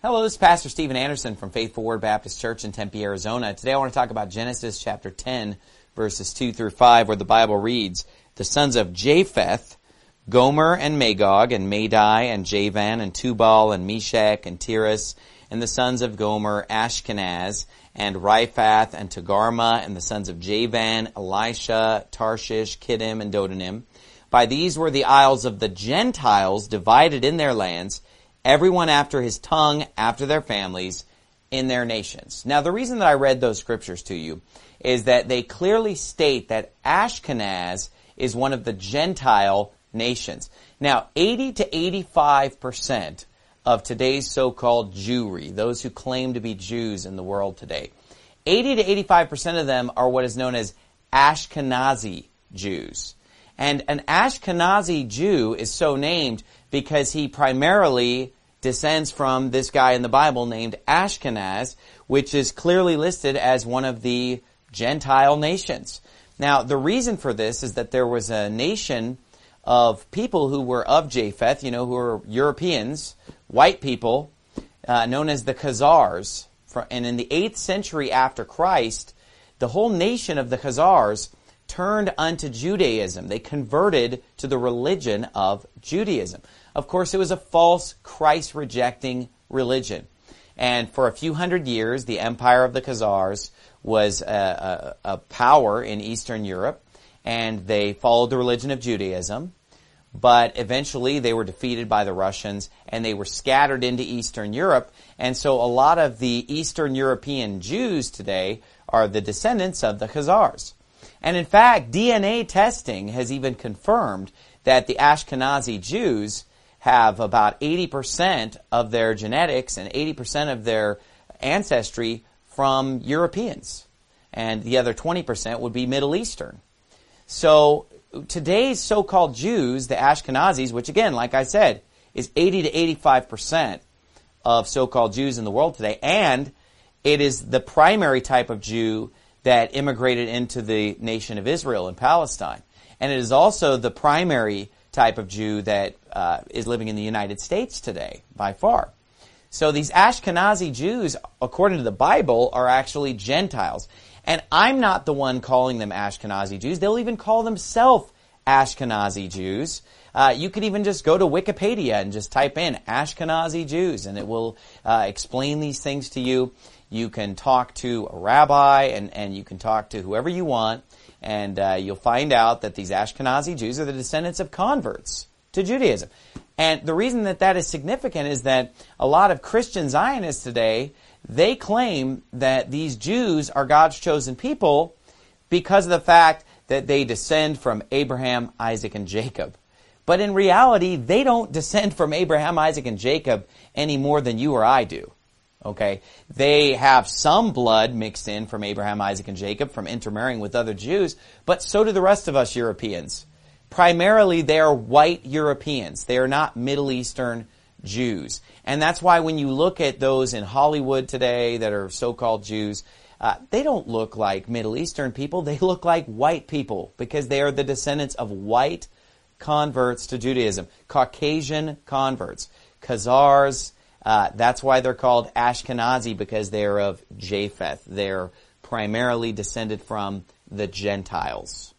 Hello, this is Pastor Stephen Anderson from Faithful Word Baptist Church in Tempe, Arizona. Today I want to talk about Genesis chapter 10, verses 2 through 5, where the Bible reads, "The sons of Japheth, Gomer and Magog and Madai and Javan and Tubal and Meshach and Tiras, and the sons of Gomer, Ashkenaz and Riphath and Togarmah, and the sons of Javan, Elisha, Tarshish, Kittim, and Dodanim. By these were the isles of the Gentiles divided in their lands, everyone after his tongue, after their families, in their nations." Now, the reason that I read those scriptures to you is that they clearly state that Ashkenaz is one of the Gentile nations. Now, 80 to 85% of today's so-called Jewry, those who claim to be Jews in the world today, 80 to 85% of them are what is known as Ashkenazi Jews. And an Ashkenazi Jew is so named because he primarily descends from this guy in the Bible named Ashkenaz, which is clearly listed as one of the Gentile nations. Now, the reason for this is that there was a nation of people who were of Japheth, who were Europeans, white people, known as the Khazars. And in the 8th century after Christ, the whole nation of the Khazars turned unto Judaism. They converted to the religion of Judaism. Of course, it was a false, Christ-rejecting religion. And for a few hundred years, the empire of the Khazars was a power in Eastern Europe, and they followed the religion of Judaism. But eventually, they were defeated by the Russians, and they were scattered into Eastern Europe. And so a lot of the Eastern European Jews today are the descendants of the Khazars. And in fact, DNA testing has even confirmed that the Ashkenazi Jews have about 80% of their genetics and 80% of their ancestry from Europeans. And the other 20% would be Middle Eastern. So today's so-called Jews, the Ashkenazis, which again, like I said, is 80 to 85% of so-called Jews in the world today, and it is the primary type of Jew that immigrated into the nation of Israel and Palestine. And it is also the primary type of Jew that is living in the United States today, by far. So these Ashkenazi Jews, according to the Bible, are actually Gentiles. And I'm not the one calling them Ashkenazi Jews. They'll even call themselves Ashkenazi Jews. You could even just go to Wikipedia and just type in Ashkenazi Jews, and it will explain these things to you. You can talk to a rabbi, and you can talk to whoever you want, and you'll find out that these Ashkenazi Jews are the descendants of converts to Judaism. And the reason that that is significant is that a lot of Christian Zionists today, they claim that these Jews are God's chosen people because of the fact that they descend from Abraham, Isaac, and Jacob. But in reality, they don't descend from Abraham, Isaac, and Jacob any more than you or I do. Okay, they have some blood mixed in from Abraham, Isaac, and Jacob from intermarrying with other Jews, but so do the rest of us Europeans. Primarily, they are white Europeans. They are not Middle Eastern Jews. And that's why when you look at those in Hollywood today that are so-called Jews, they don't look like Middle Eastern people. They look like white people because they are the descendants of white converts to Judaism, Caucasian converts, Khazars. That's why they're called Ashkenazi, because they're of Japheth. They're primarily descended from the Gentiles.